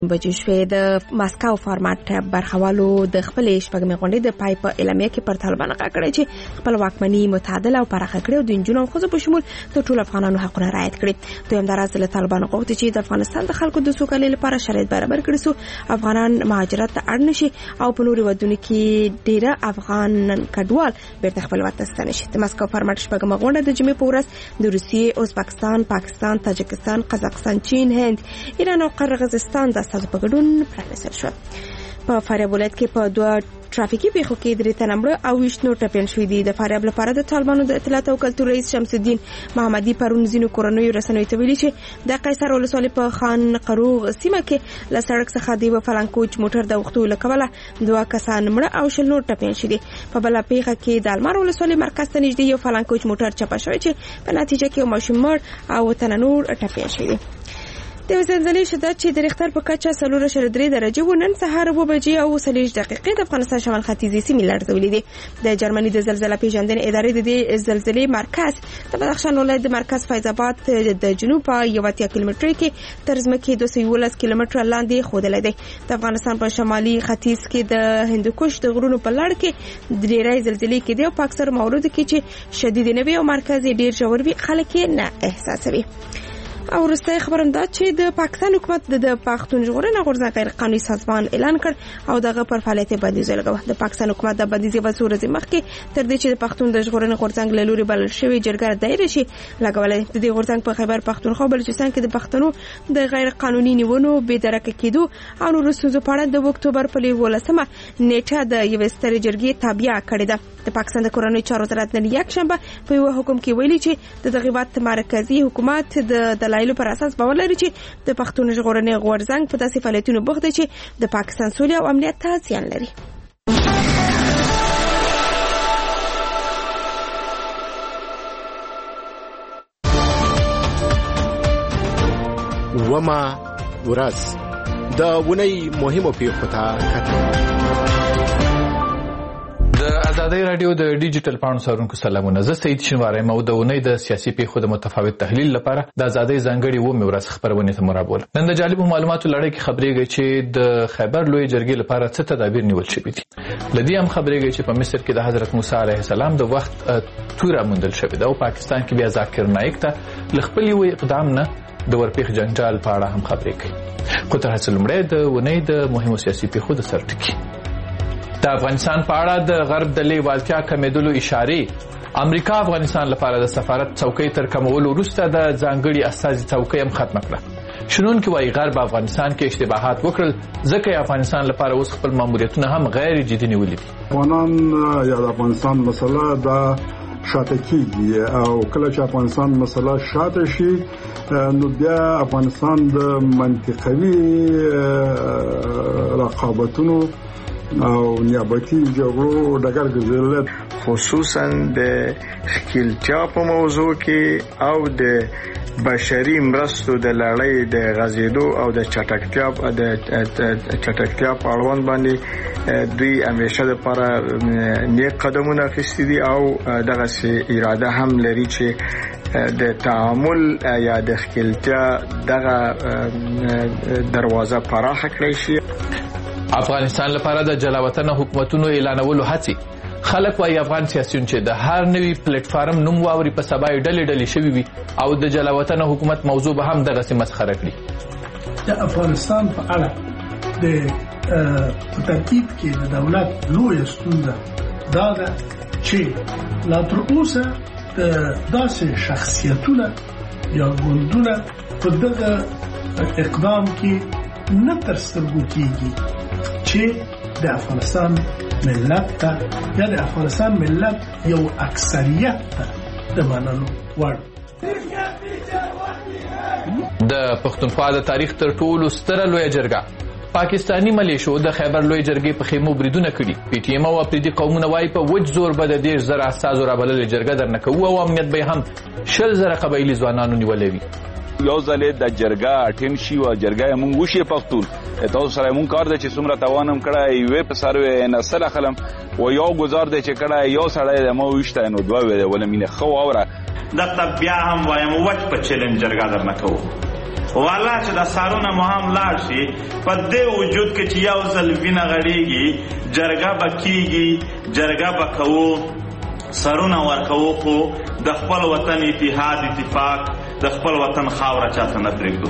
بجې شوې د ماسکو فارماټ برخوالو د خپلې شپږمې غونډې د پای په اعلامیه کې پر طالبانو غږ کړی چې خپل واکمني متعادله او پراخه کړي او د نجونو او ښځو په شمول د ټولو افغانانو حقونه رعایت کړي. دویم دراز له طالبانو غوښتي چې د افغانستان د خلکو د سوکالۍ لپاره شرایط برابر کړي سو افغانان مهاجرت ته اړ نشي او په نورو ودونو کې ډیره افغان کډوال بیرته خپل وطن ته ستنشي. د ماسکو فارماټ شپږمه غونډه د جمعې په ورځ د روسیې، ازبکستان، پاکستان، تاجکستان، قزاقستان، چین، هند، ایران او قرغیزستان د استازو په ګډون پرانیستل شو. په فاریاب ولایت کې په 2 ټرافیکي پیښو کې 3 تنه مړه او 20 نور ټپیان شوي دي. د فاریاب لپاره د طالبانو د اطلاعات او کلتور رئیس شمس الدین محمدي پرون ځینو کورنیو رسنیو ته ویلي چې د قیصر ولسوالۍ په خان قروغ سیمه کې له سړک څخه د فلانکوچ موټر د وختو لکوله 2 کسان مړه او 20 نور ټپیان شوي دي. په بل پیښه کې د المار ولسوالۍ مرکز ته نږدې یو فلانکوچ موټر چپه شوی چې په نتیجه کې یو ماشوم مړ او تنه نور ټپیان شوي دي. د زلزلې شدت چې د ریختر په کچه 4.3 درجه و نن سهار 2 بجې او 40 دقیقې د افغانستان شمال ختیځي سیمې لړزولې دي. د جرمني د زلزلې پیژندنې ادارې د دې زلزلې مرکز د بدخشان ولایت د مرکز فیض آباد د جنوب په 80 کیلومتر کې تر ځمکې 211 کیلومتر لاندې ښودلې دی. د افغانستان په شمالي ختیځ کې د هندوکش د غرونو په لړ کې ډېرې زلزلې کې دي او په اکثر مواردو کې چې شدید نه وي او مرکز ډېر ژور وي خلک نه احساسوي. او وروسته خبرم دا چې د پاکستان حکومت د پښتون ژغورنې غورځنګ غیر قانوني سازمان اعلان کړ او دغه پر فعالیت بندیز لګاوه. د پاکستان حکومت د بندیز په صورت مخکې تر دې چې د پښتون د ژغورنې غورځنګ له لوري بلل شوی جرګه دایره شي لګولې. د دې غورځنګ په خیبر پښتونخوا بلوچستان کې د پښتنو د غیر قانوني نیونو بې درکه کېدو او نورو ستونزو په اړه د اکتوبر په 11مه نیټه د یوې سترې جرګې تابع کړې ده. د پاکستان د کورنۍ چارو وزارت نن یک شنبه په یو حکم کې ویلي چې د دغه مرکزی حکومت د دلایلو پر اساس باور لري چې د پښتون ژغورنې غورځنګ په داسې فعالیتونو بوخت دی چې د پاکستان سولې او امنیت ته زیان لري. وما ورځ د ونې مهمو پیښو ته کتل. د ازادۍ رادیو د ډیجیټل پاڼو سرونکو سلامونه. زه سید شینواری مو د ونې د سیاسي پیښو د متفاوت تحلیل لپاره د ازادۍ ځانګړي و مورث خبرونه ته مرابول. نن د جالب معلوماتو لړۍ کې خبرېږي چې د خیبر لوی جرګې لپاره څه تدابیر نیول شوي دي. لدی هم خبرېږي چې په مصر کې د حضرت موسی علیه السلام د وخت توره موندل شوې ده او پاکستان کې بیا ذاکر نایک ته لخپل یو اقدام نه د ورپېښ جنجال په اړه هم خبرې کوي. خو تر هڅه لومړی د ونې د مهمو سیاسي پیښو د سرټکی. د افغانستان په اړه د غرب د لیوالتیا کمیدلو اشارې امریکا افغانستان لپاره د سفارت څوکۍ تر کمولو وروسته د ځانګړي استازي څوکۍ هم ختمه کړه. شنونکي وايي غرب افغانستان کې اشتباهات وکړل ځکه افغانستان لپاره اوس خپل ماموریتونه هم غیر جدي نیولي دي. افغانان یا د افغانستان مسله د شاته کیږي او کله چې افغانستان مسله شاته شي نو بیا افغانستان د منطقوي رقابتونو او نیابتي جګړو ډګر ګرځیدل خصوصا د خپلتیا په موضوع کې او د بشري مرستو د لړۍ د غزیدو او د چټکتیا په اړوند باندې دوی همیشه لپاره نیک قدمونه اخیستي دي او دغه اراده هم لري چې د تعامل یا د خپلتیا دغه دروازه پراخه کړی شي. افغانستان لپاره د جلاوطن حکومتونو اعلانولو هڅې. خلک وايي افغان سیاسيون چې د هر نوي پلیټ فارم نوم واوري په سبا ډلې شوي وي او د جلاوطن حکومت موضوع به هم دغه مسخره کړي. د افغانستان په اړه د ترکیب کې د دولت لوی ستونزه دا ده چې لا تر اوسه د داسې شخصیتونه یا ګوندونه په دغه اقدام کې نه تر سترګو کېږي چې د افغانستان ملت ته یا د افغانستان ملت یو اکثریت ته د منلو وړ. د پښتونخوا د تاریخ تر ټولو ستره لویه جرګه پاکستانی ملیشو د خیبر لوی جرګې په خیمو بریدونه کړي. پی ټی ایم او اپریدي قومونه وايي په وج زور به د 10,000 استازو رابللې جرګه درنه کوو او امنیت به هم 10,000 قبایلي ځوانانو نیولې وي. یو ځلې د جرګه اټین شي او جرګه مونږ وشي پښتون تاسو سره مونږ کار د چې څومره توانم کړه یو په سروي نسل خلم و یو گزار د چې کړه یو سړی د مو وشته نو دوه ویل ولمینه خو اوره د بیا هم وایم وټ په چیلنج جرګه درنه کوو والا چې د سارونه مو هم لاړ شي په دې وجود کې چې یو ځل وینه غړېږي جرګه به کېږي جرګه به کوو سرونه ورکوو خو د خپل وطن اتحاد اتفاق د خپل وطن خاوره چاته نه پرېږدو.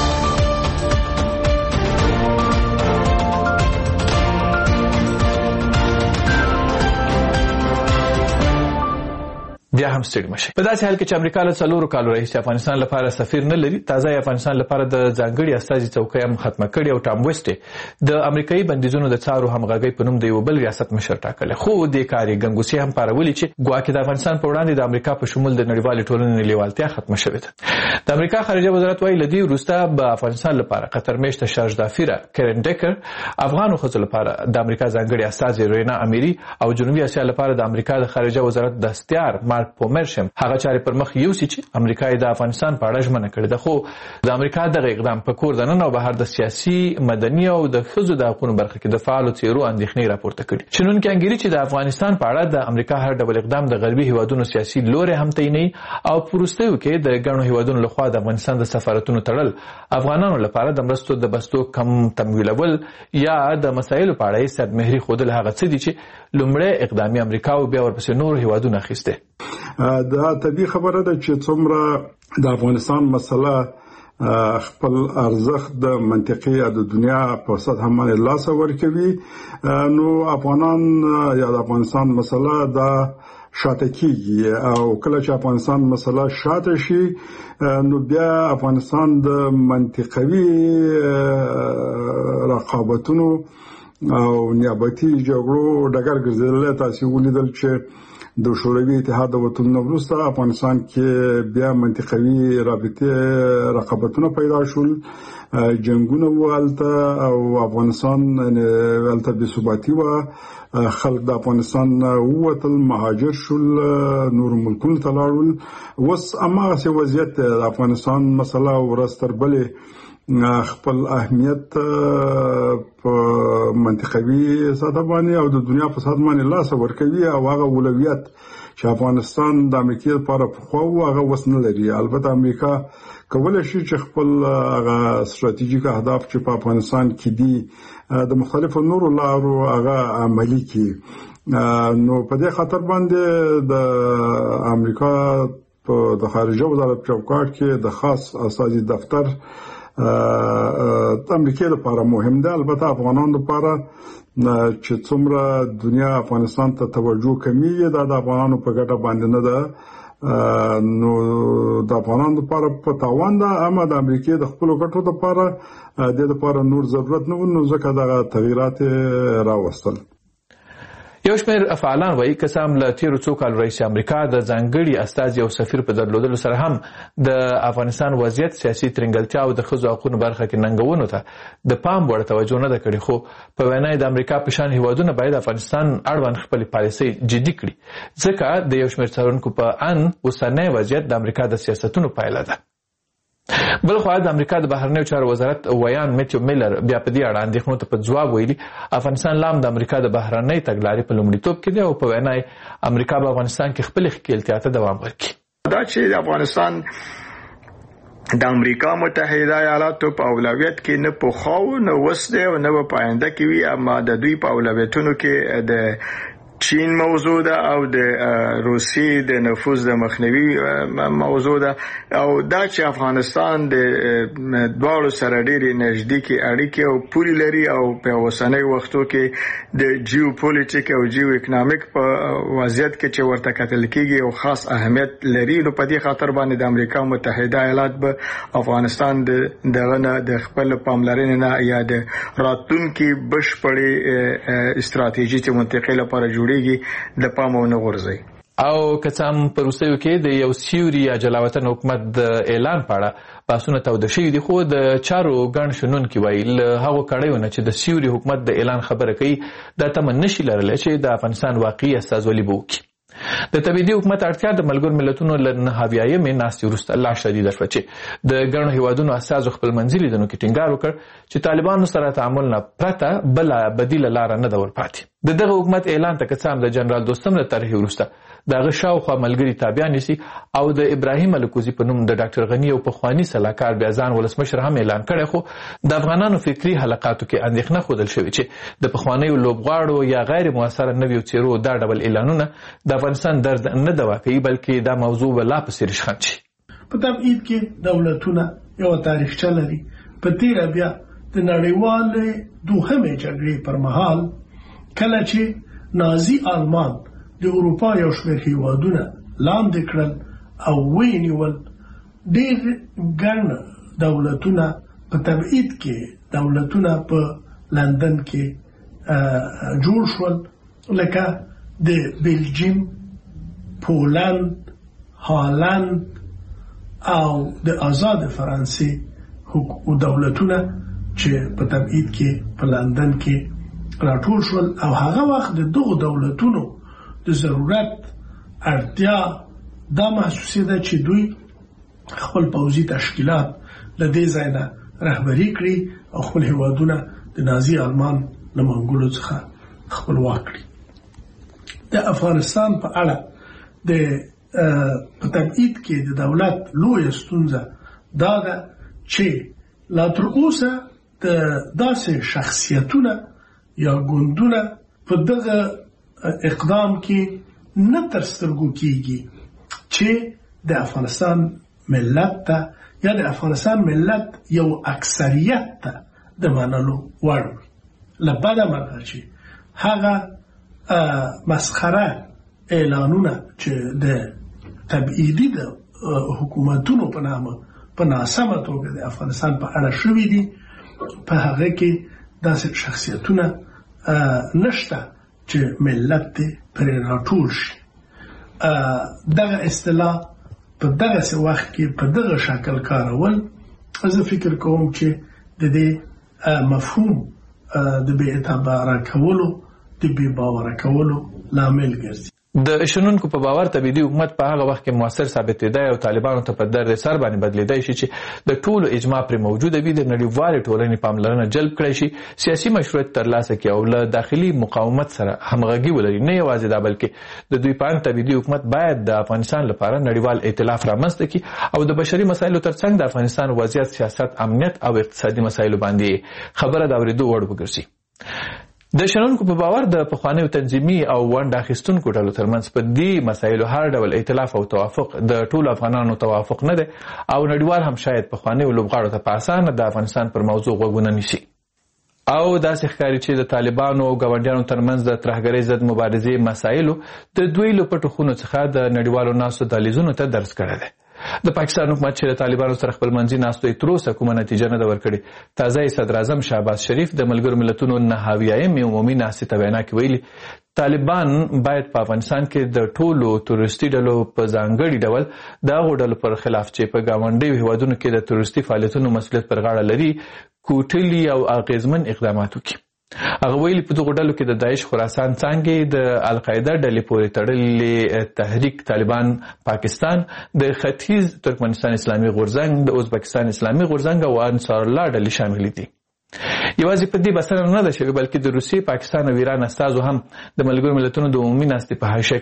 بیا هم ستړي مشي. په داسې حال کې چې امریکا له 4 کالو راهیسې افغانستان لپاره سفیر نه لري، تازه افغانستان لپاره د ځانګړي استازي څوکۍ هم ختمه کړې او ټام ویسټ د امریکایي بندیزونو د څارو همغږۍ په نوم د یو بل ریاست مشر ټاکلی، خو دې کار یې ګنګوسې هم پارولي چې ګواکې د افغانستان په وړاندې د امریکا په شمول د نړیوالې ټولنې لیوالتیا ختمه شوې ده. د امریکا خارجه وزارت وایي له دې وروسته به افغانستان لپاره قطر میشته شارج دافیره کرن ډیکر، افغانو ښځو لپاره د امریکا ځانګړي استازي رینا امیری او جنوبي اسیا لپاره د امریکا د خارجه وزارت دستیار مارک پومرشم هغه چارې پر مخ یوسي چې امریکا د افغانستان په اړه ژمنه کړې ده، خو د امریکا دغه اقدام په کور دننه او بهر د سیاسي، مدني او د ښځو د حقوقو برخه کې د فعالو څیرو اندېښنې راپورته کړي. شنونکي انګیري چې د افغانستان په اړه د امریکا هر ډول اقدام د غربي هیوادونو سیاسي لوري هم تعینوي او په وروستیو کې د ګڼو هیوادونو لخوا د افغانستان د سفارتونو تړل افغانانو لپاره د مرستو د بستو کم تمویلول یا د مسایلو په اړه صد مهري ښودل هغه څه دي چې لومړی اقدامي امریکا او بیا ورپسې نور هیوادونه اخیسته. دا طبیعي خبره ده چې څومره د افغانستان مسله خپل ارزښت د منطقي د دنیا په سطح باندې لاس ورکوي، نو افغانان یا د افغانستان مسله دا شاته کیږي او کله چې افغانستان مسله شاته شي نو بیا افغانستان د منطقوي رقابتونو او نیابتي جګړو ډګر ګرځیدل. تاسو ولیدل چې د شوروي اتحاد د وطن وروسته افغانستان کې بیا منطقوي رابطه رقابتونه پیدا شول، جنگونه وغالته او افغانستان ولته بې ثباتي و، خلک د افغانستان ووتل، مهاجر شول، نور ملکونو ته لاړل. اوس هماغسې وضعیت د افغانستان مسله ورځ تر بلې خپل اهمیت په منطقوي سطح باندې او د دنیا په سطح باندې لاس ورکوي او هغه اولویت چې افغانستان د امریکا لپاره پخوا و هغه وس نه لري. البته امریکا کولای شي چې خپل هغه ستراتیژیک اهداف چې په افغانستان کې دي د مختلفو نورو لارو هغه عملي کړي. نو په دې خاطر باندې د امریکا په د خارجه وزارت چوکاټ کې د خاص استازي دفتر د امریکا لپاره مهم دی. البته افغانانو لپاره چې څومره دنیا افغانستان ته توجه کوي دا د افغانانو په ګټه باندې نه ده، نو د افغانانو لپاره په تاوان ده، اما د امریکا د خپل ګټو لپاره د لپاره نور ضرورت نه و، نو ځکه دغه تغیرات راوستل. یو شمېر فعالان وایي که څه هم له تېرو څو کالو راهیسې امریکا د ځانګړي استازي او سفیر په درلودلو سره هم د افغانستان وضعیت، سیاسي ترنګلتیا او د ښځو حقوقو برخه کې ننګونو ته د پام وړ توجه نه ده کړې، خو په وینا د امریکا په شان هیوادونه باید افغانستان اړوند خپلې پالیسۍ جدي کړي، ځکه د یو شمېر څارونکو په ان اوسنی وضعیت د امریکا د سیاستونو پایله ده. بل خو د امریکا د بهرنیو چارو وزارت ویان میتیو میلر بیا په دې اړه اندېښنو ته په ځواب ویلي افغانستان لام د امریکا د بهرنۍ تګلارې په لومړیتوب کې دی او په وینا امریکا په افغانستان کې خپل ښکېلتیا ته دوام ورکړي. دا چې افغانستان د امریکا متحده ایالاتو په اولویت کې نه پوخاو نه وس دی او نه په آینده کې وي، اما د دوی په اولویتونو کې د چین موضوع ده او د روسي د نفوذ د مخنیوي موضوع ده، او دا چې افغانستان د دواړو سره ډېرې نږدې اړیکې او پولې لري او په اوسنۍ وختو کې د جیوپولیټیک او جیو اکونومیک په وضعیت کې چې ورته کتل کېږي او خاص اهمیت لري، نو په دې خاطر باندې د امریکا متحده ایالات به افغانستان دغه نه د خپل پاملرنې نه یا د راتلونکي بشپړې استراتیژي چې منطقې لپاره جوړیږي د پام او نه غورځي. او که څه هم په وروستیو کې د یو سیوري یا جلاوطن حکومت د اعلان په اړه بحثونه توده شوي دي، خو د چارو ګڼ شنونکي وایي له هغو کړیو نه چې د سیوري حکومت د اعلان خبره کوي دا تمه نشي لرلی چې د افغانستان واقعي استازولي به وکړي. د تبعیدي حکومت اړتیا د ملګرو ملتونو له 9 ناستې وروسته لا شدیده شوه چې د ګڼو هیوادونو استازو خپل منځي لیدنو کې ټینګار وکړ چې طالبانو سره تعامل نه پرته بله بدیله لاره نه ده ورپاتې. د دغه حکومت اعلان ته که څه هم د جنرال دوستم له طرحې وروسته د هغه شاوخوا ملګري تابع نیسي او د ابراهیم الکوزي په نوم د ډاکټر غني او پخواني سلاکار بیا ځان ولسمشر هم اعلان کړی، خو د افغانانو فکري حلقاتو کې اندېښنه ښودل شوې چې د پخوانیو لوبغاړو یا غیر موثره نویو څیرو دا ډول اعلانونه د افغانستان درد نه دوا کوي، بلکې دا موضوع به لا پسې رشخند شي. په تبعید کې دولتونه یو تاریخچه لري. په تیره بیا د نړیوالې دوهمې جګړې پر مهال کله چې نازي آلمان د اروپا یو شمېر هیوادونه لاندې کړل او ونیول، ډېر ګڼ دولتونه په تبعید کې دولتونه په لندن کې جوړ شول، لکه د بلجیم، پولند، هالند او د آزاد فرانسې دولتونه چې په تبعید کې په لندن کې راټول شول. او هغه وخت د دغو دولتونو د ضرورت اړتیا دا محسوسېده چې دوی خپل پوځي تشکیلات له دې ځای نه رهبري کړي او خپل هیوادونه د نازي آلمان له منګولو څخه خپلواک کړي. د افغانستان په اړه د په تبعید کې د دولت لویه ستونزه دا ده چې لا تر اوسه د داسې شخصیتونه یا ګوندونه په دغه اقدام کې نه تر سترګو کېږي چې د افغانستان ملت ته یا د افغانستان ملت یو اکثریت ته د منلو وړ وي. له بده مرغه چې هغه مسخره اعلانونه چې د تبعیدي د حکومتونو په نامه په ناسمه توګه د افغانستان په اړه شوي دي، په هغه کې داسې شخصیتونه نشته چې ملت دې پرې راټول شي. دغه اصطلاح په دغه وخت کې په دغه شکل کارول، زه فکر کوم چې د دې مفهوم د بې اعتباره کولو، د بې باوره کولو لامل ګرځي. د شنونکو په باور تبعیدي حکومت په هغه وخت کې موثر ثابتېدای او طالبانو ته په درد سر باندې بدلیدای شي چې د ټولو اجماع پر موجوده وي، د نړیوالې ټولنې پاملرنه جلب کړی شي، سیاسي مشروعیت ترلاسه کړي او له داخلي مقاومت سره همغږي ولري. نه یوازې دا بلکې د دوی په اند تبعیدي حکومت باید د افغانستان لپاره نړیوال ائتلاف رامنځته کړي او د بشري مسایلو ترڅنګ د افغانستان وضعیت، سیاست، امنیت او اقتصادي مسایلو باندې خبره د اورېدو وړ وګرځي. د شنونکو په باور د پخوانیو تنظیمي او ونډه اخیستونکو ډلو ترمنځ په دې مسایلو هر ډول ائتلاف او توافق د ټولو افغانانو توافق نه دی او نړیوال هم شاید پخوانیو لوبغاړو ته په اسانه د افغانستان پر موضوع غوږونه نیسي. او داسې ښکاري چې د طالبانو او ګاونډیانو ترمنځ د ترهګرۍ ضد مبارزې مسایلو د دوی له پټو خونو څخه د نړیوالو ناستو دهلیزونو ته درس کړی دی. د پاکستان حکومت چې د طالبانو سره خپل منځي ناستو یې تر اوسه کومه نتیجه نه ده ورکړې. تازه صدر اعظم شهباز شریف د ملګرو ملتونو 9 عمومي ناستې ته وینا کې ویلي طالبان باید په افغانستان کې د ټولو تروریستي ډلو په ځانګړي ډول د هغو ډلو پر خلاف چې په ګاونډیو هیوادونو کې د تروریستي فعالیتونو مسؤلیت پر غاړه لري کوټلي او اغیزمن اقدامات وکړي. هغه ویلي په دغو ډلو کې د داعش خراسان څانګې، د القاعده ډلې پورې تړلې تحریک طالبان پاکستان، د ختیځ ترکمنستان اسلامي غورځنګ، د ازبکستان اسلامي غورځنګ او انصار الله ډلې شامل دي. یوازې په دې بسنه نه ده شوې بلکې د روسیې، پاکستان او ایران استازو هم د ملګرو ملتونو د عمومي ناستې په حاشیه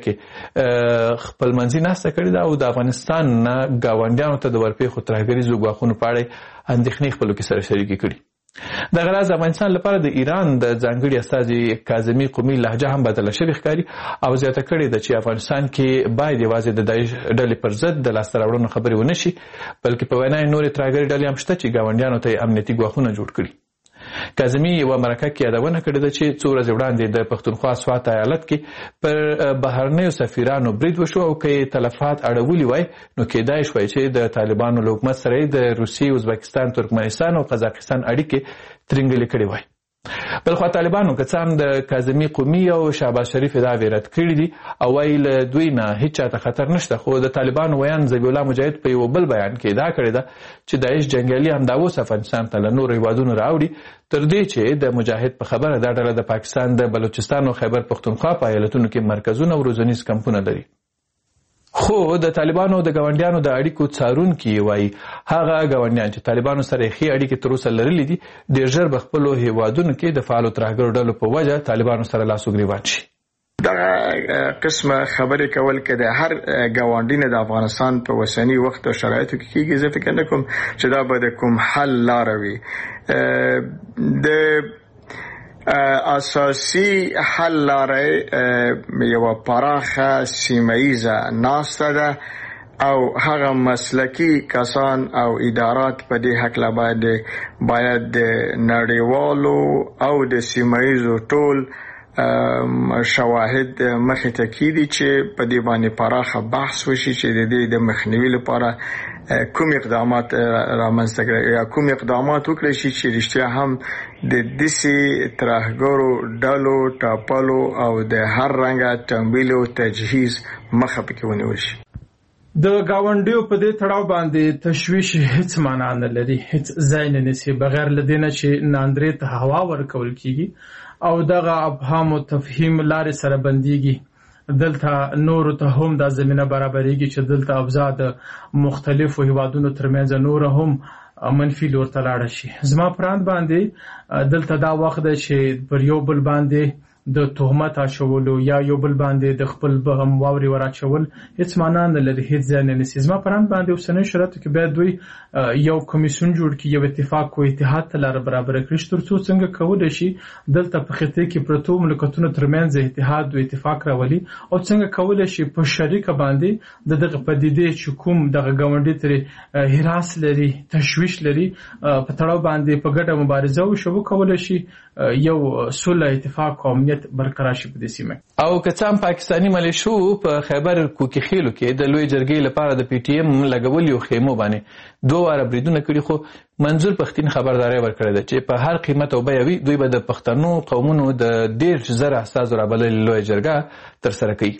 کې خپل منځي ناسته کړې ده او د افغانستان نه ګاونډیانو ته د ورپېښو ترهګریزو ګواښونو په اړه اندېښنې خپلو کې سره شریکې کړي. دغه راز افغانستان لپاره د ایران د ځانګړي استازي کاظمي قومي لهجه هم بدله شوې ښکاري او زیاته کړې ده چې افغانستان کې باید یوازې د داعش ډلې پر ضد د لاسته راوړنو خبرې ونه شي بلکې په وینا یې نورې ترهګرې ډلې هم شته چې ګاونډیانو ته یې امنیتي ګواښونه جوړ کړي. کاظمي یوه مرکه کې یادونه کړې ده چې څو ورځې وړاندې د پښتونخوا سوات ایالت کې پر بهرنیو سفیرانو برید وشو او که یې تلفات اړولي وای نو کېدای شوی چې د طالبانو له حکومت سره د روسیې، ازبکستان، ترکمنستان او قزاقستان اړیکې ترنګلې کړې وای. بلخوا طالبانو که څه هم د کاظمي قومي او شهباز شریف دعوې رد کړي دي او وایي له دوی نه هیڅ چاته خطر نشته، خو د طالبانو ویان ذبیح الله مجاهد په یو بل بیان کې ادعا کړې ده چې داعش جنګیالي همدا اوس افغانستان ته له نورو هیوادونو راوړي تر دې چې د مجاهد په خبره دا ډله د پاکستان د بلوچستان او خیبر پښتونخوا په ایالتونو کې مرکزونه او روزنیز کمپونه لري. خو د طالبانو د ګاونډیانو د اړیکو څارونکي وایي هغه ګاونډیان چې طالبانو سره ښې اړیکې تر اوسه لرلې دي ډېر ژر به خپلو هیوادونو کې د فعالو ترهګرو ډلو په وجه طالبانو سره لاس و ګریوان شي. دغه قسمه خبرې کول کې د هر ګاونډي نه د افغانستان په وسنی وخت او شرایطو کې کېږي. زه فکر نه کوم چې دا به د کوم حل لاره وي. د اساسي حل لاره یو پراخه سیمه‌ایزه ناسته ده او هغه مسلکی کسان او ادارات په دې حق لا باید د نړیوالو او د سیمه‌ایزو ټول شواهد مخې ته کېدي چې په دې باندې پراخه بحث وشي چې د دې د مخنیوي لپاره کوم اقدامات رامنځته کړي یا کوم اقدامات وکړي شي چې رښتیا هم د دسي ترهګرو ډلو ټاپلو او د هر رنګه تمویل او تجهیز مخه پکې ونیول شي. د گاونډیو په دې تړاو باندې تشویش هیڅ معنا نه لري، هیڅ ځای نه نسی بغیر لدینه چې ناندرې ته هوا ورکول کیږي او دغه ابهام او تفهیم لارې سره بنديږي. دلته نور ته هم د زمينه برابرېږي چې دلته ابزاد مختلفو هیوادونو ترمنځ نور هم منفي لور ته لاړ شي. زما پراند باندې دلته دا وخت دی چې پر یو بل باندې د تهمت اچولو یا یو بل باندې د خپل بهم واوري وراچول هیڅ معنا نه لري، هیڅ ځای نه نسی. زما پراند باندې اوسنۍ شرایطو کې باید دوی یو کمیسیون جوړ کړي، یو اتفاق او اتحاد ته لار برابر کړي ترڅو څنګه کولای شي دلته په خطه کې پروتو ملکونو ترمنځ اتحاد او اتفاق راولي او څنګه کولای شي په شریکه باندې دغه پدیدې چې کوم دغه ګاونډي تر هراس لري تشویش لري په تړاو باندې په ګډه مبارزه وشو کولای شي یو صلح اتفاق او امنیت برقرار شي په دې سیمه. او کڅام پاکستانی ملیشو په خیبر کوکي خیلو کې د لوی جرګې لپاره د پی ټی ایم لګولیو خیمو باندې دوه واره بریدونه کړي، خو منظور پښتين خبرداري ورکړه ده چې په هر قیمت او بیاوي دوی به د پښتنو قومونو د 1.5 استازو رابلل لوی جرګه تر سره کوي.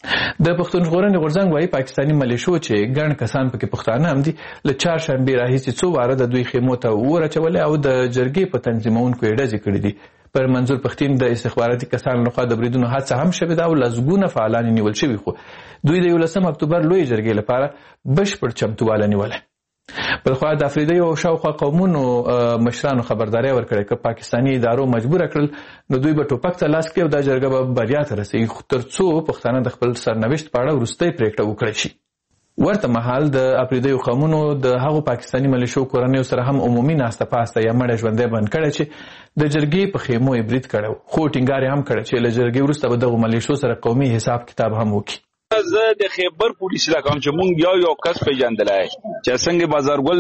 د پښتون ژغورنې غورځنګ وايي پاکستانی ملیشو چې ګڼ کسان پکې پښتانه هم دي له 4 شنبه راهیسې څو واره د دوی خیمو ته ورچولې او د جرګې په تنظیمونکو یې ډزې کړې دي. پر منظور پښتين د استخباراتي کسانو لخوا د بریدونو هڅه هم شوې ده او لزګونه فعالان نیول شوي، خو دوی د 11 اکتوبر لوی جرګې لپاره بشپړ چمتووالی نیولی. بلخوا د افریدي او شاوخوا قومونو مشرانو خبرداري ورکړه چې پاکستانی ادارو مجبور کړل نو دوی به ټوپک ته لاس کړي او د جرګه به بریا ته رسېږي ترڅو پښتانه د خپل سرنوشت په اړه وروستۍ پریکړه وکړي شي. ورته مهال د افریدي قومونو د هغو پاکستانی ملیشو کورنیو سره هم عمومي ناسته پاسته یا مړه ژوندۍ بند کړي چې د جرګې په خیمو یې برید کړو، خو ټینګار هم کړی چې له جرګې وروسته به دغو ملیشو سره قومي حساب کتاب هم وکړي. زه د خیبر پولیس لکم چې مونږ یو کس پیژندلای چې څنګه بازارګل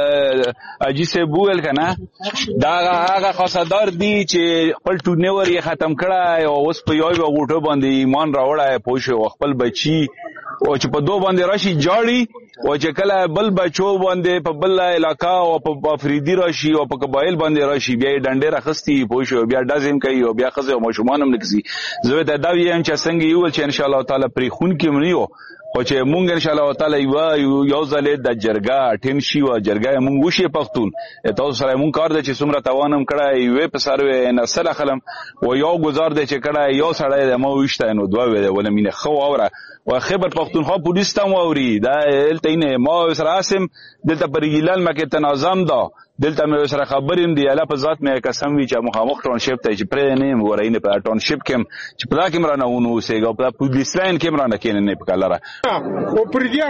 اجي سه بوول کنه دا هغه خاصدار دی چې خپل ټورنور یې ختم کړای او اوس په یو غوټو باندې ایمان راوړای پوه خپل بچي او چې په دوه باندې راشي جاړي او چې کله بل بچو باندې په بل علاقہ او په افریدي راشي او په قبایل باندې راشي بیا ډنډه راخستي پوه بیا دازم کوي او بیا خزه او مشومان هم نکسي. زه ته دا ویم چې څنګه یو چې ان شاء الله تعالی پرې خون کې منیو او چې مونږ ان شاء الله تعالی یو ځلې د جرګه ټیم شي او جرګه مونږ وشي پښتون تاسو سره مونږ کار د چې څومره توانم کړای وې په سروي نسل خلم او یو گزار د چې کړای یو سړی د مو وشته نو دوه ول مینه خو اوره او خیبر پښتونخوا پولیس ته ووري دا التهینه ما سره اسم دلته پر ګیلان مکه تنظیم دا دلته مې سره خبریم دی الله په ذات مې قسم وی چې مخامخ ټاونشپ ته چې پرې نه ورینه په ټاونشپ کې چې په کې مرانه ونه اوسېګو په پولیس لاین کې مرانه کې نه په کلره او پردیا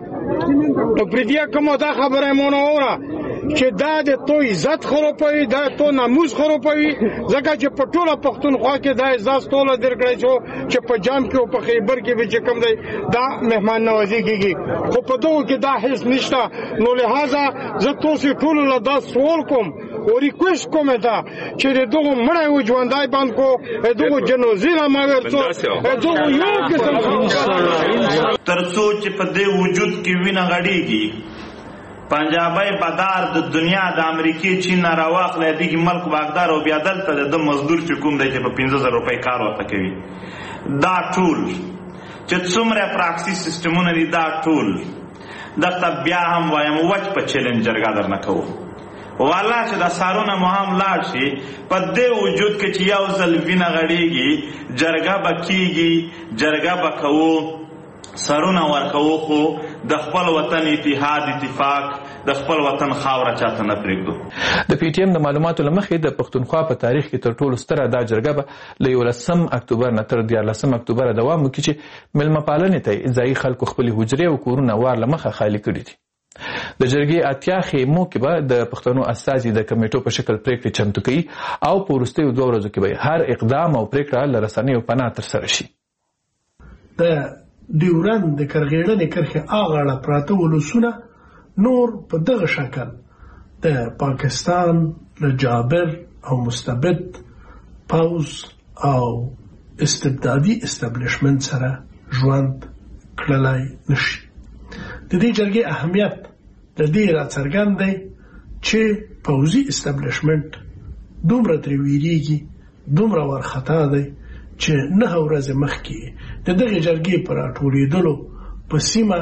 کومه دا خبره مونږ اورا چې دا د تو عزت خرابوي دا تو ناموس خرابوي ځکه چې په ټوله پښتونخوا کې دا عزت ټوله درکړی چې په جام کې او په خیبر کې به چې کوم دی دا مهمان نوازي کیږي خو په دوه کې دا هیڅ نشته. نو لہذا زه تاسو ټول له دا سوال کوم او ریکوست کوم دا چې دغه مړی و ژوندای باندې کو دغه جنوزینا ما ورته دغه یو قسم ترڅو چې په دې وجود کې وینه غړيږي پنجابی بدار د دنیا د امریکای چین راواخلې دغه ملک باغدار او بیا دلته د مزدور چې کوم دی چې په 15000 روپۍ کار ورته کوي دا ټول چې څومره پراکسي سیستمونه دي دا ټول دغه بیا هم وایم وچ په چیلنج جرګه درنه کوو والله چې د سارونه مهم لاړ شي په دې وجود کې چې یو ځل وینه غړيږي جرګه بکیږي جرګه بکوو سرونه ورکوو خو د خپل وطن اتفاق د خپل وطن خاوره چاته نه پرېږدو. د پی ټی ایم د معلوماتو له مخې د پښتونخوا په تاریخ کې تر ټولو ستره دا جرګه به له 11 اکتوبر نه تر 14 اکتوبر دوام وکړي چې مېلمه پالنې ته ځایي خلکو خپلې حجرې او کورونه وار له مخه خالي کړي دي. د جرګې اتیا خیمو کې به د پښتنو استازي د کمیټو په شکل پریکړې چمتو کوي او په وروستیو 2 ورځو کې به هر اقدام او پریکړه له رسنیو پناه ترسره شي. د ډیورند د کرغېړنې کرښې اغاړه پراته ولسونه نور په دغه شکل د پاکستان له جابر او مستبد پوز او استبدادي استبلیشمنت سره ژوند کړلای نشي. د دې جرګې اهمیت د دې راڅرګند دی چې پوزي استبلیشمنت دومره ترې ویریږي، دومره وارخطا دی چې 9 ورځې مخکې د دغې جرګې پر راټولېدلو په سیمه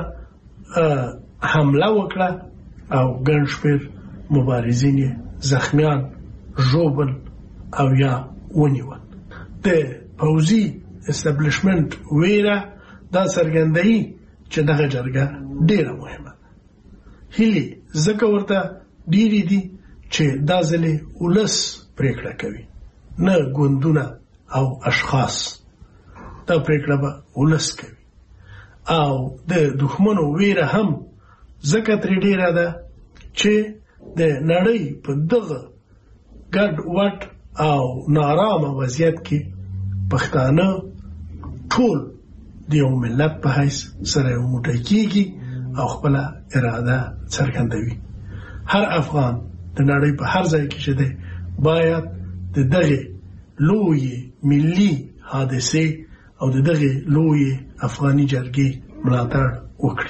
حمله وکړه او ګڼ شمېر مبارزین زخمیان، ژوبل او یا ونیول. د پوزي استبلیشمنت ویره دا څرګندوي چې دغه جرګه ډیره مهمه ده. هیلې ځکه ورته ډیرې دي چې دا ځلې ولس پریکړه کوي، نه ګوندونه او اشخاص. دا پریکړه به ولس کوي او د دښمنو ویره هم ځکه ترې ډیره ده چې د نړۍ په دغه ګډ وډ او نارامه وضعیت کې پښتانه ټول د یو ملت په حیث سره یو موټی کېږي او خپله اراده څرګندوي. هر افغان د نړۍ په هر ځای کې چې دی باید د دغې لویې ملي حادثې او د دغې لویې افغاني جرګې ملاتړ وکړي.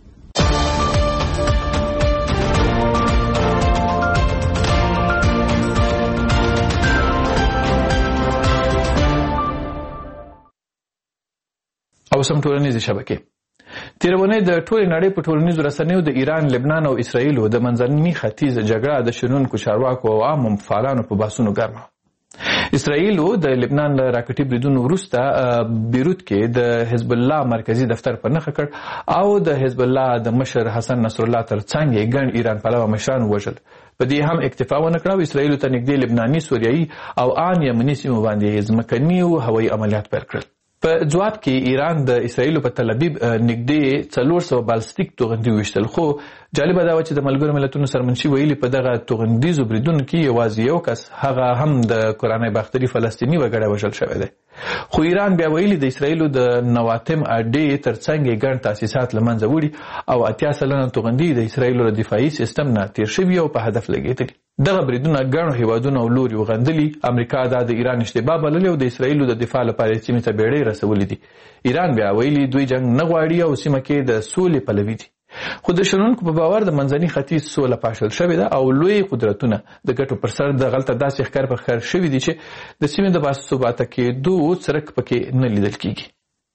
او سم ټولنیزې شبکې تیرونې د ټولې نړۍ په ټولنیزو رسنیو د ایران، لبنان او اسرائیلو د منځني ختیځ جګړه د شنونکو چارواکو او عامو فعالانو په بحثونو ګرمه. اسرائیلو د لبنان له راکټي بریدونو وروسته بیروت کې د حزب الله مرکزی دفتر په نښه کړ او د حزب الله د مشر حسن نصر الله ترڅنګ یې ګڼ ایران پلوه مشران ووژل. په دې هم اکتفا ونه کړه او اسرائیلو ته نږدې لبناني، سوریایي او ان یمني سیمو باندې ځمکني او هوایي عملیات پیل کړل. په جواب کې ایران د اسرائیلو په تل ابیب نږدې 400 بالستیک توغندي ویشتل، خو جالبه دا و چې د ملګرو ملتونو سرمنشي ویلي په دغه توغندیزو بریدونو کې یوازې یو کس، هغه هم د قرآن باختري فلسطیني وګړی وژل شوی دی. خو ایران بیا ویلي د اسرائیلو د نواتم اډې ترڅنګ یې ګڼ تاسیسات له منځه وړي او 80 سلنه توغندي د اسرائیلو له دفاعي سیستم نه تیر شوي او په هدف لګېدلي. دغه بریدونه ګڼو هیوادونو او لوري وغندلي. امریکا دا د ایران اشتباه بللې او د اسرائیلو د دفاع لپاره سیمې ته بیړۍ رسولې دي. ایران بیا ویلي دوی جنگ نه غواړي او سیمه کې د سولې پلوي دي. خو د شنونکو په باور د منځني ختیځ سوله پاشل شوې ده او لوی قدرتونه د ګټو پر سر د غلطه داسې ښکار په ښکار شوي دي چې د سیمې د باثباته کېدو څرک پکې نه لیدل کېږي.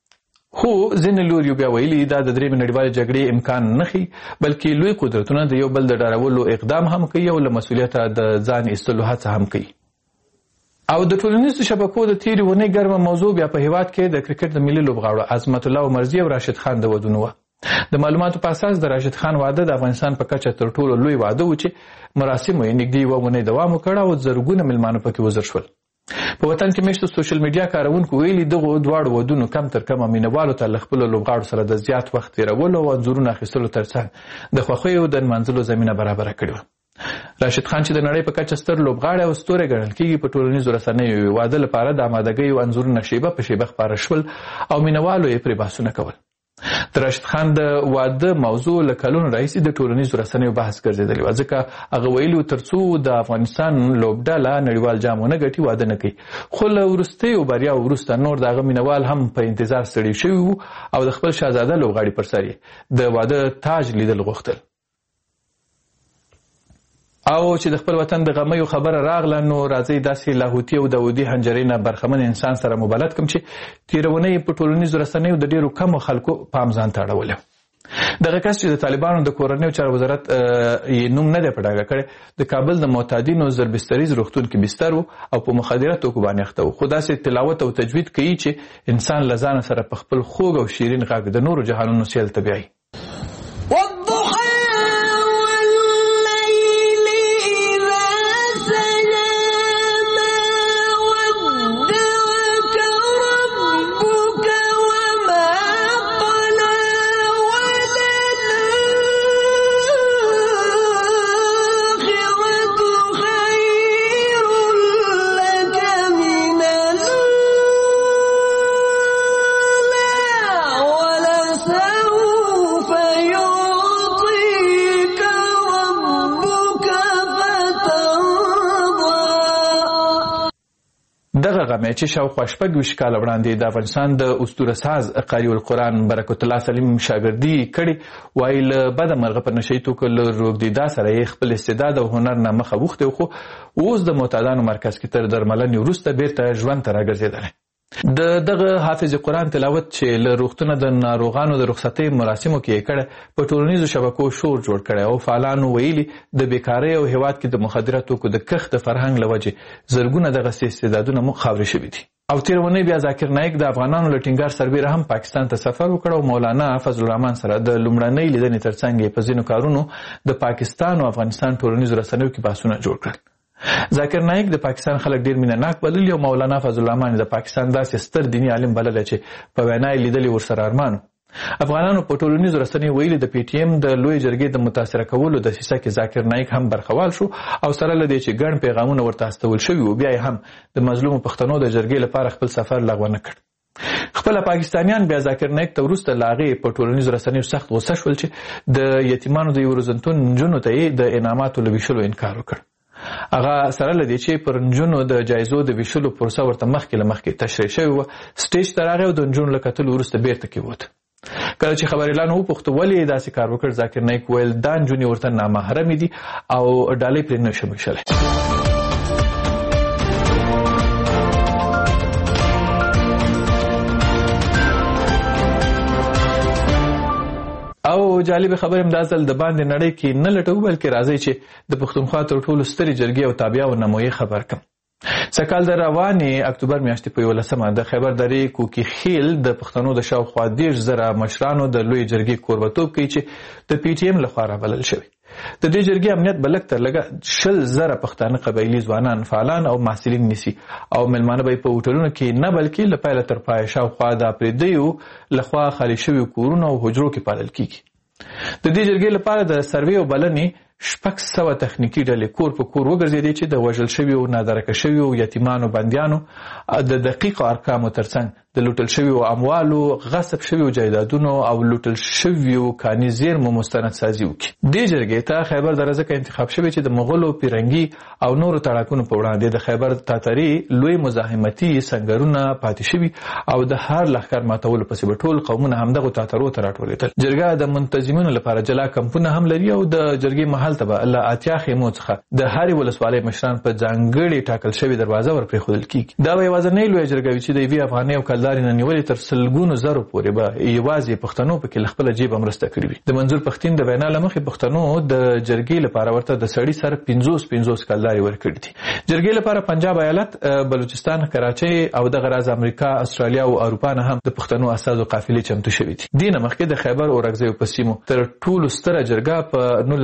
خو ځینې لوریو بیا ویلي دا د درېیمې نړیوالې جګړې امکان نه ښیي، بلکې لوی قدرتونه د یو بل د ډارولو اقدام هم کوي او له مسؤلیته د ځان ایستلو هڅه هم کوي. او د ټولنیزو شبکو د تیرې اونۍ ګرمه موضوع بیا په هیواد کې د کرکټ د ملي لوبغاړو عظمت الله عمرزي او راشد خان د ودونو وه. د معلوماتو په اساس د راشد خان واده د افغانستان په کچه تر ټولو لوی واده و چې مراسمو یې نږدې یوه اونۍ دوام وکړ او زرګونه مېلمانه پکې حاضر شول. په وطن کې میشتو سوشل میډیا کاروونکو ویلي دغو دواړو ودونو کم تر کمه مینهوالو ته له خپلو لوبغاړو سره د زیات وخت تېرولو او انځورونو اخیستلو ترڅنګ د خوښیو د نمانځلو زمینه برابره کړې وه. راشد خان چې د نړۍ په کچه ستر لوبغاړی او ستوری ګڼل کېږي په ټولنیزو رسنیو واده لپاره د آمادګیو انځورونه شیبه په شیبه خپاره شول او مینهوالو یې پرې بحثونه کول. د راشد خان د واده موضوع له کلونو راهیسې د ټولنیزو رسنیو بحث ګرځېدلې وه، ځکه هغه ویلي تر څو د افغانستان لوبډله نړیوال جام ونه ګټي واده نه کوي. خو له وروستیو بریاو وروسته نور د هغه مینهوال هم په انتظار ستړي شوي وو او د خپل شهزاده لوبغاړي پر سر یې د واده تاج لیدل غوښتل. او چې د خپل وطن د غمیو خبره راغله نو راځي داسې لاهوتي او داودي حنجرې نه برخمن انسان سره مبلد کم چې تېرونۍ په ټولنیزو رسنیو د ډېرو کمو خلکو پام ځان ته اړولی. دغه کس چې د طالبانو د کورنیو چارو وزارت یې نوم نه دی په ډاګه کړی د کابل د معتادینو زربستریز روغتون کې بستر و او په مخدره توکو باندې اخته و، خو داسې تلاوت او تجوید کوي چې انسان له ځانه سره په خپل خوږ او شیرین غږ د نورو جهانونو سیل ته بیایي. دغه غمه چې شاوخوا 26 کاله وړاندې د افغانستان د اسطوره ساز قاری القرآن برکت الله سلیم شاګردي کړي، وایي له بده مرغه په نشي توکو له روږدېدا سره یې خپل استعداد او هنر نه مخه وښتی، خو اوس د معتادانو مرکز کې تر درملنې وروسته بیرته ژوند ته راګرځېدلی. د دغه حافظ قرآن تلاوت چې له روغتونه د ناروغانو د رخصتۍ مراسمو کې یې کړی په ټولنیزو شبکو شور جوړ کړی او فعالانو ویلي د بیکارۍ او هیواد کې د مخدره توکو د کښت فرهنګ له وجې زرګونه دغسې استعدادونه مو خاورې شوي دي. او تېره اونۍ بیا ذاکر نایک د افغانانو له ټینګار سربیره هم پاکستان ته سفر وکړ او مولانا فضل الرحمن سره د لومړنۍ لیدنې ترڅنګ یې په ځینو کارونو د پاکستان او افغانستان ټولنیزو رسنیو کې بحثونه جوړ کړل. ذاکر نایک د پاکستان خلک ډیر مینه ناک بللي او مولانا فضل الرحمن د پاکستان داسې ستر دیني عالم بللی چې په وینا یې لیدلي ورسره ارمانو. افغانانو په ټولنیزو رسنیو ویلي د پی ټي ایم د لوی جرګې د متاثره کولو دسیسه کې ذاکر نایک هم برخوال شو او سره له دې چې ګڼ پیغامونه ورته استول شوي و، بیا یې هم د مظلومو پښتنو د جرګې لپاره خپل سفر لغوه نه کړ. خپل پاکستانیان بیا ذاکر نایک ته وروسته له هغې په ټولنیزو رسنیو سخت غوسه شول چې د یتیمانو د یو روزنتون نجونو ته یې د انعاماتو له ویشلو انکار وکړ. هغه سره له دې چې پر نجونو د جایزو د ویشلو پروسه ورته مخکې له مخکې تشریح شوې وه، سټیج ته راغی او د نجونو له کتلو وروسته بیرته کېوت. کله چې خبریالانو وپوښته ولې یې داسې کار وکړ، ذاکر نایک ویل دا نجونې ورته نامحرمې دي او ډالۍ پرې نه شم ویشلی. او جالب خبر هم دا ځل د باندې نړۍ کې نه لټوو بلکې راځي چې د پښتونخوا تر ټولو سترې جرګې او تابعیاو نمایي خبر کم. سکال د روانې اکتوبر میاشتې په 11 د خیبر درې کوکي خیل د پښتنو د شاوخوا 10,000 مشرانو د لوی جرګې کوربتوب کوي چې د پی ټي ایم لخوا رابلل شوی. د دې جرګې امنیت به لږ تر لږه 20,000 پښتانه قبایلي ځوانان فعالان او محصلین نیسي او مېلمانه به یې په هوټلونو کې نه بلکې له پیله تر پایه شاوخوا د پردیو لخوا خالي شوي کورونه او حجرو کې پالل کیږي. د دې جرګې لپاره د سروې او بلنې 600 تخنیکي ډلې کور په کور وګرځېدې چې د وژل شویو نادرکه شویو یتیمانو بندیانو د دقیقو ارقامو ترڅنګ د لوټل شویو اموالو، غصب شویو جایدادونو او لوټل شویو کاني زیرمو مستندسازي وکړي. دې جرګې ته خیبر دره ځکه انتخاب شوی چې د مغولو، پیرنګي او نورو تړاکونو په وړاندې د خیبر تاتري لوی مزاحمتي سنګرونه پاتې شوي او د هر لښکر ماتولو پسې به ټول قومونه همدغو تاترو ته راټولېدل. جرګه د منتظمینو لپاره جلا کمپونه هم لري او د جرګې محل ته به له 80 خیمو څخه د هرې ولسوالۍ مشران په ځانګړې ټاکل شوې دروازه ور پرېښودل کیږي. دا به یوازینۍ لویه جرګه وي چې د یوې افغانۍ او کلدارې نه نیولې تر سلګونو زرو پورې به یوازې پښتنو پکې له خپله جیبه مرسته کړې وي. د منظور پښتین د وینا له مخې پښتنو د جرګې لپاره ورته د سړي سره 50 کلدارې ورکړي دي. جرګې لپاره پنجاب ایالت، بلوچستان، کراچۍ او دغه راز امریکا، استرالیا او اروپا نه هم د پښتنو استازو قافلې چمتو شوي دي. دې نه مخکې د خیبر اورکزیو په سیمو تر ټولو ستره جرګه په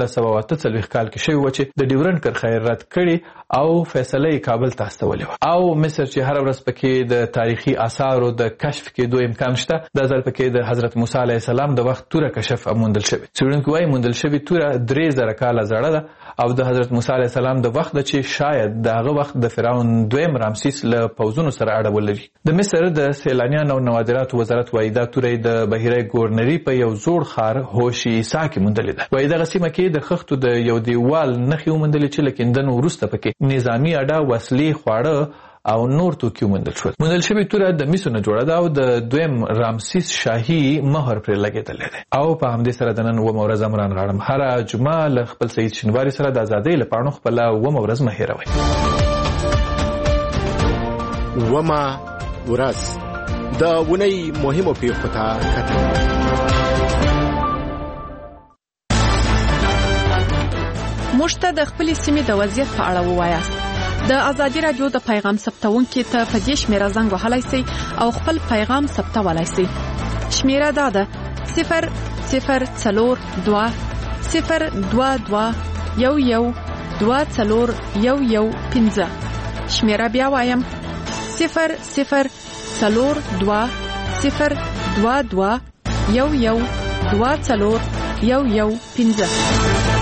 1948 کال کې شوې وه چې د ډیورنډ کرښه رد کړې او فیصله یې کابل ته استولې وه. او مصر چې هره ورځ پکې د تاریخي آثارو د کشف کېدو امکان شته، دا ځل پکې د حضرت موسی علیه السلام د وخت توره کشف موندل شوې. څېړونکي وایي موندل شوې توره 3000 کاله زړه ده او د حضرت موسی علیه السلام د وخت ده چې شاید د هغه وخت د فرعون دویم رامسیس له پوځونو سره اړه ولري. د مصر د سیلانیانو او نوادراتو وزارت وایي دا توره د بحیره ګورنري په یو زوړ ښار هوشي عیسا کې موندلې ده. وایي دغه سیمه کې د خښتو د یو دیوال نښې وموندلې چې له کیندنو وروسته پکې نظامي اډه، وسلې، خواړه او نور توکي وموندل شول. موندل شوې توره د مسو نه جوړه ده او د دویم رامسیس شاهي مهر پرې لګېدلی دی. او په همدې سره د نن 9 ورځ امران غاړم. هره جمعه له خپل سید شینواري سره د ازادۍ له پاڼو خپله 9 ورځ مه هېروئ. 9 ورځ د اونۍ مهمو پیښو ته کتل. موږ ته د خپل سیمې د وضعیت په اړه ووایاست. د ازادي رادیو د پیغام ثبتونکو ته په دې شمیره زنګ وهلای شئ او خپل پیغام ثبتولای شئ. شمیره دا ده 00422 022112415. شمیره بیا وایم 00422112415.